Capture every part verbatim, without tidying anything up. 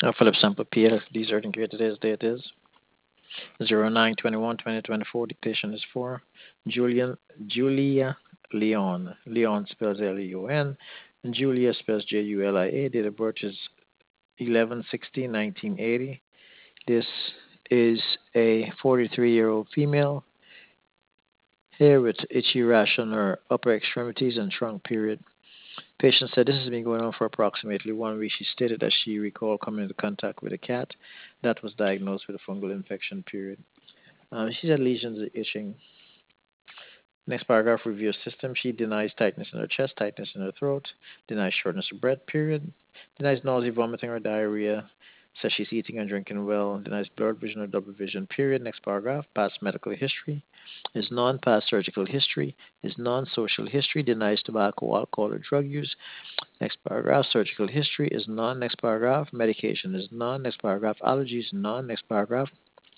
Uh, Philip Sample P L, these are the today's date is zero nine twenty-one twenty twenty-four. Dictation is for Julian Julia Leon. Leon spells L E O N. And Julia spells J U L I A. Date of birth is eleven sixteen nineteen eighty. This is a forty-three year old female here with itchy rash on her upper extremities and trunk period. Patient said this has been going on for approximately one week. She stated that she recalled coming into contact with a cat that was diagnosed with a fungal infection period. Uh, she had lesions itching. Next paragraph, review system. She denies tightness in her chest, tightness in her throat, denies shortness of breath, period. Denies nausea, vomiting, or diarrhea. Says she's eating and drinking well. Denies blurred vision or double vision, period. Next paragraph, past medical history. Is non past surgical history. Is non social history. Denies tobacco, alcohol, or drug use. Next paragraph, surgical history is none. Next paragraph, medication is none. Next paragraph, allergies, none. Next paragraph,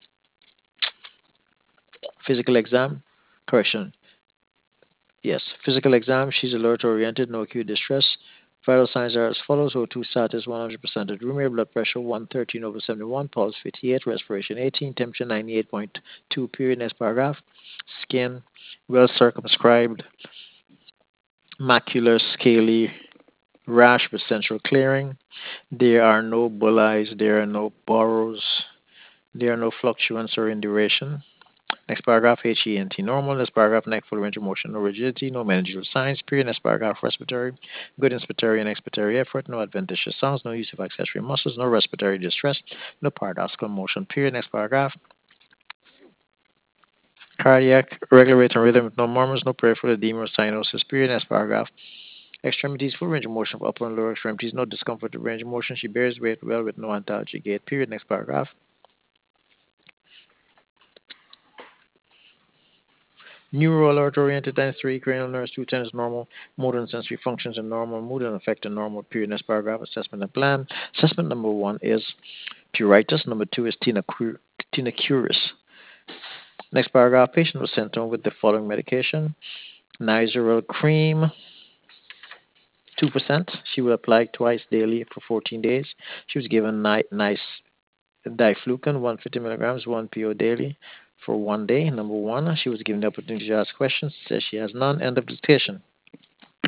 physical exam, correction, yes, physical exam, she's alert oriented, no acute distress. Vital signs are as follows: O two status one hundred percent at room air, blood pressure one thirteen over seventy-one, pulse fifty-eight, respiration eighteen, temperature ninety-eight point two, period. Next paragraph, skin, well circumscribed, macular, scaly rash with central clearing. There are no bullies, there are no burrows, there are no fluctuants or in duration. Next paragraph, H E N T normal. Next paragraph, neck full range of motion, no rigidity, no meningeal signs, period. Next paragraph, respiratory, good inspiratory and expiratory effort, no adventitious sounds, no use of accessory muscles, no respiratory distress, no paradoxical motion, period. Next paragraph, cardiac, regular rate and rhythm with no murmurs, no peripheral edema or cyanosis, period. Next paragraph, extremities, full range of motion of upper and lower extremities, no discomfort of range of motion. She bears weight well with no antalgic gait, period. Next paragraph, neural alert oriented times three, cranial nerves two times normal, motor and sensory functions are normal, mood and affect are normal, period. Next paragraph, assessment and plan. Assessment number one is pruritus, number two is tinocuris. Next paragraph, patient was sent home with the following medication: Nizoral cream, two percent. She will apply twice daily for fourteen days. She was given ni- nice diflucan, one hundred fifty milligrams, one P O daily for one day. Number one, she was given the opportunity to ask questions. Says she has none. End of dictation.